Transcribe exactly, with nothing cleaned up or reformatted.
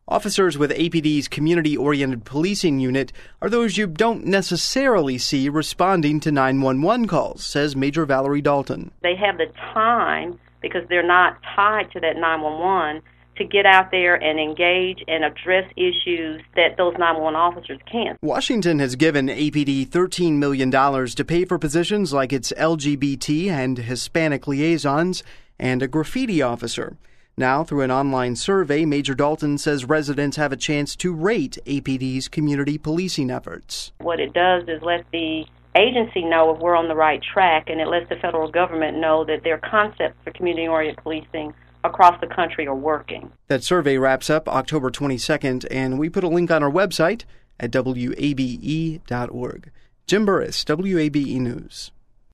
Officers with A P D's community-oriented policing unit are those you don't necessarily see responding to nine one one calls, says Major Valerie Dalton. They have the time, because they're not tied to that nine one one, to get out there and engage and address issues that those nine one one officers can't. Washington has given A P D thirteen million dollars to pay for positions like its L G B T and Hispanic liaisons and a graffiti officer. Now, through an online survey, Major Dalton says residents have a chance to rate A P D's community policing efforts. What it does is let the agency know if we're on the right track, and it lets the federal government know that their concepts for community-oriented policing across the country are working. That survey wraps up October twenty-second, and we put a link on our website at W A B E dot org. Jim Burris, W A B E News.